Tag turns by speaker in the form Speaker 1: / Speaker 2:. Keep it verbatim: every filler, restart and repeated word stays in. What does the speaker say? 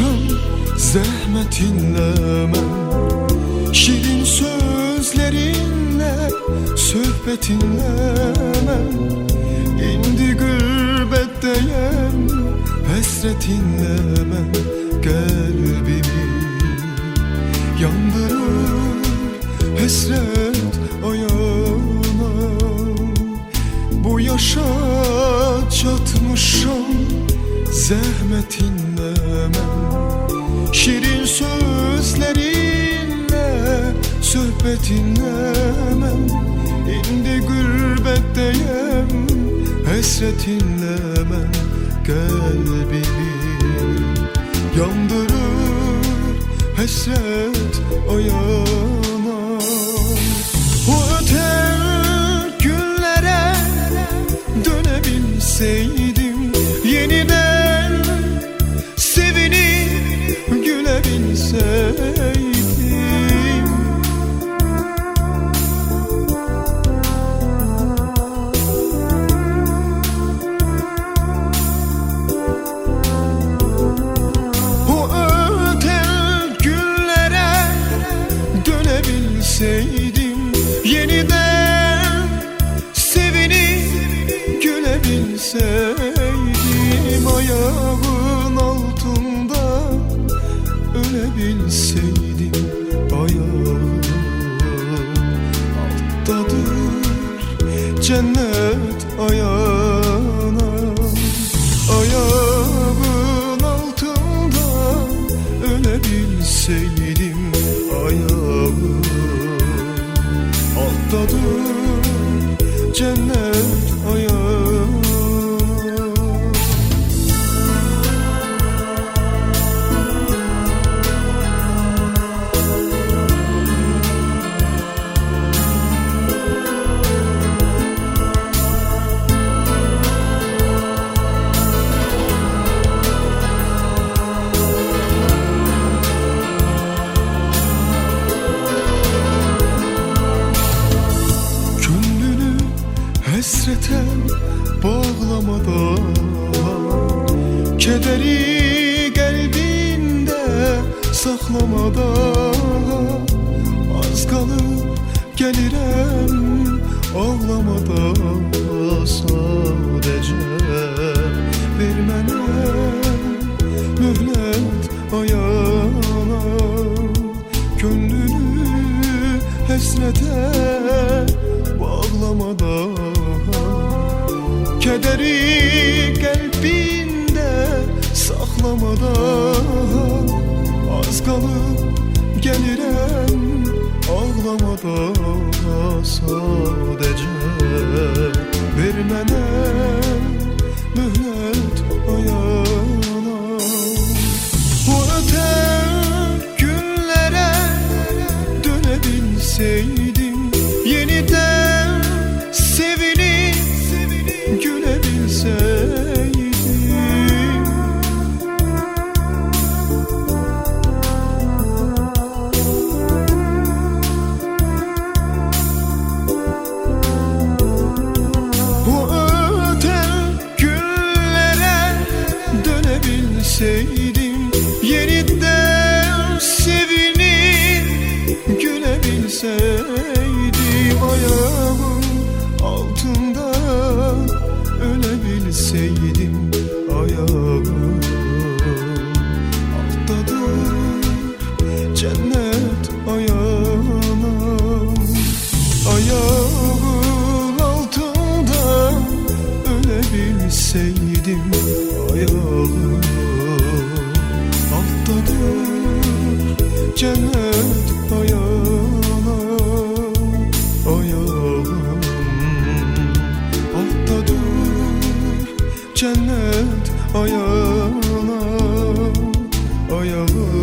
Speaker 1: sarmışam zəhmətinlə mən, şirin sözlərinlə, söhbətinlə mən. İndi qürbətdəyəm, həsrətinlə mən qəlbimi yandırır həsrət ayağına. Bu yaşa çatmışam zəhmətinlə mən, şirin sözlərinlə, söhbətinlə mən. İndi qürbətdəyəm, həsrətinlə mən qəlbimi yandırır həsrət ayağına. O ötən günlərə dönə bilsəydim, yenidən sevinip gülə bilsəydim. O ötən günlərə dönə bilsəydim, yeniden sevinip gülə bilsəydim. Ayağın altında ölə bilsəydim, ayağın alttadır cennet ayağına. Ayağın altında ölə bilsəydim, ayağın alttadır cennet ayağına. Həsrətə bağlamadan, kədəri qəlbində saxlamadan, az qalıb gəlirəm ağlamadan. Sadəcə ver mənə möhlət ayağına, könlünü həsrətə bağlamadan, kədəri qəlbində saxlamadan, az qalıb gəlirəm ağlamadan. Sadəcə ver mənə möhlət ayağına. O ötən günlərə dönə bilsəydim, yeniden sevinip gülə bilsəydim. O ötən günlərə dönə bilsəydim, yeniden sevinip gülə bilsəydim. Ayağım altında ölə bilsəydim, ayağım alttadır cennet ayağına. Ayağın altında ölə bilsəydim, ayağım alttadır cennet ayağına. Ayağım alttadır cennet ayağına. Ayağım